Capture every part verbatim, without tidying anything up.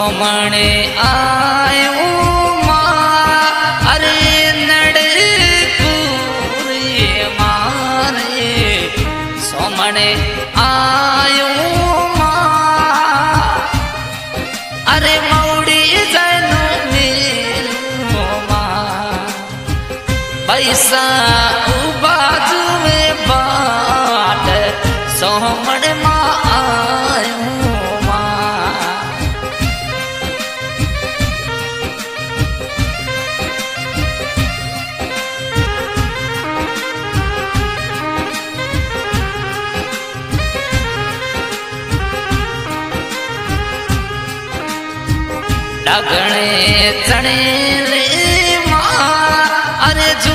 सोमणे आयो मां अरे नड़कुरे मारे सोमणे आयो मां अरे मौड़ी जनो मेलो मां पैसा बाजू में बाट सोमणे मां आयो डगणे चणे रे मां अरे जो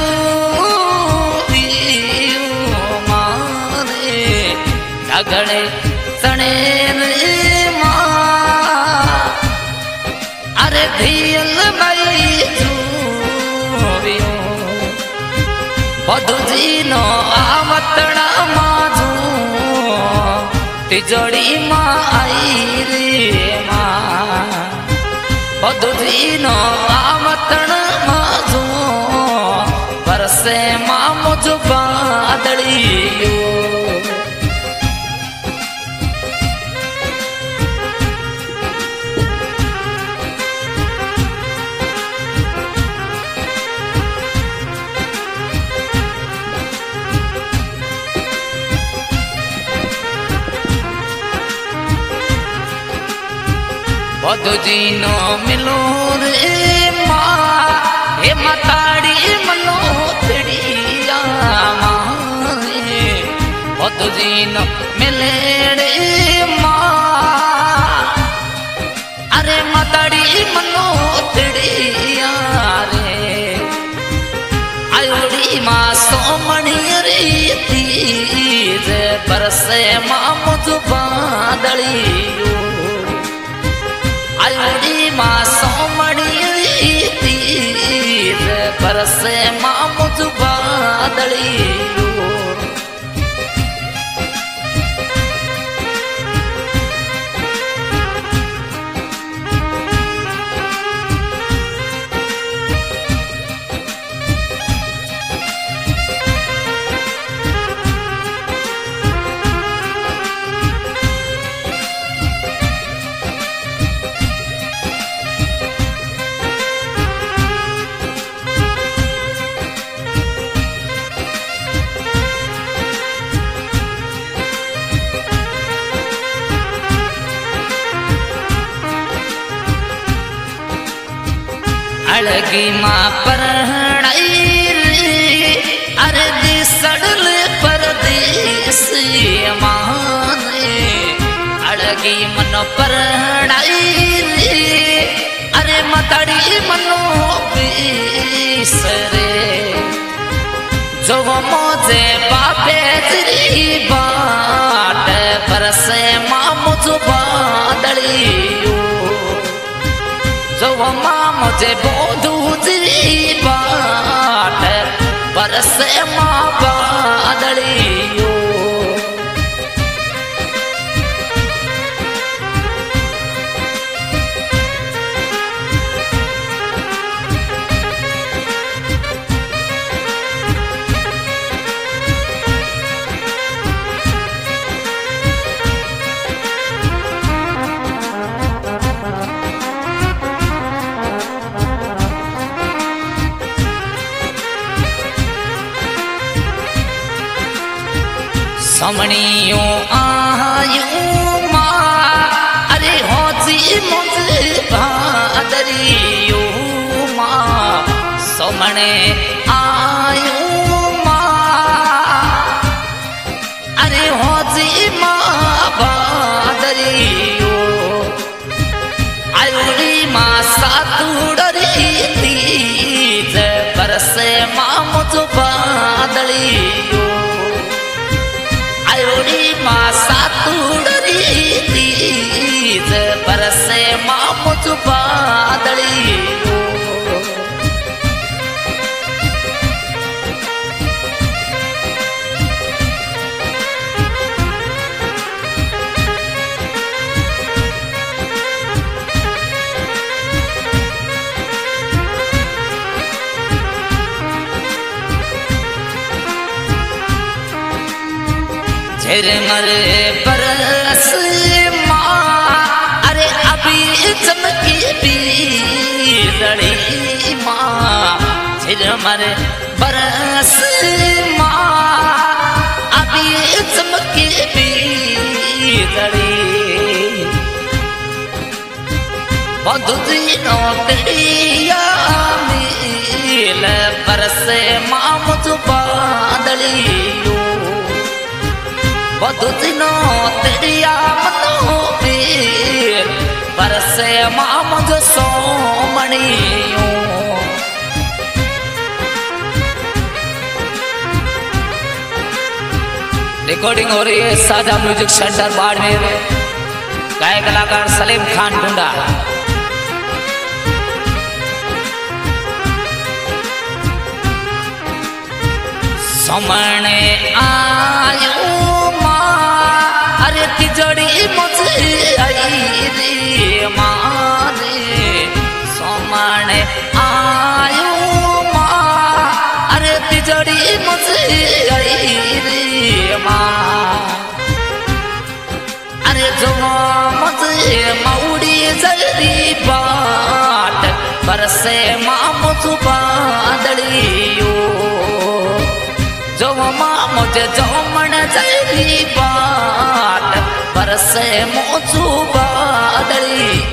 मारे डगणे चणे रे मां अरे धियल भाई जो बधुजी नो आवतड़ा माजू तिजोड़ी मां आई रे मां बधुजी नो आवतण माजू बरसे मां मुझ बादलियो बधुजी नो मिलो रे मां हे मताड़ी मनो तिड़िया मारे बधुजी नो मिले रे मां अरे मताड़ी मनो तिड़िया रे आयोड़ी मां सोमणी रे तीज बरसे मां मुझ बादलियो आयोड़ी मां सोमणी तीज बरसे मां मुझ बादलियो अलगी मां परणाई रे अरे दिसड़ल परदेस माने अलगी मन परणाई रे अरे मतड़ी मनो बिसरे जो मोजे बापे तेरी बाट बरसे मां मुझ बादलियो जो मां मुझे बोधू तेरी बाट बरसे मां बादलियो सोमणियो आयो मां अरे होजी मुझ बादलियो मां सोमणे आयो मां अरे होजी मां बादलियो आयोड़ी मां सातुड़री तीज बरसे मां मुझ बादलियो आयोड़ी मां सातुड़री तीज बरसे मां मुझ बादलियो झिरमर बरस माँ अरे अभी चमकी बिजली माँ झिरमर बरस माँ अभी चमकी बिजली बहुत दिनों तेरिया मिल बरसे माँ मुझ बादलियों बहुत दिनों तेरिया मनो पीर बरसे माँ मुझ सोमणियों रिकॉर्डिंग हो रही है साझा म्यूजिक सेंटर बाड़मेर गायक कलाकार सलीम खान टुंडा। समणे आयो माँ अरे तिजड़ी मुझे आई रे माँ रे समणे आयो माँ अरे तिजड़ी मुझे आई रे माँ अरे जो मुझे मौड़ी जल्दी बाट बरसे माँ मुझ बादलियो जो माँ मुझे जो मन जल्दी बाट बरसे मुझ बादली।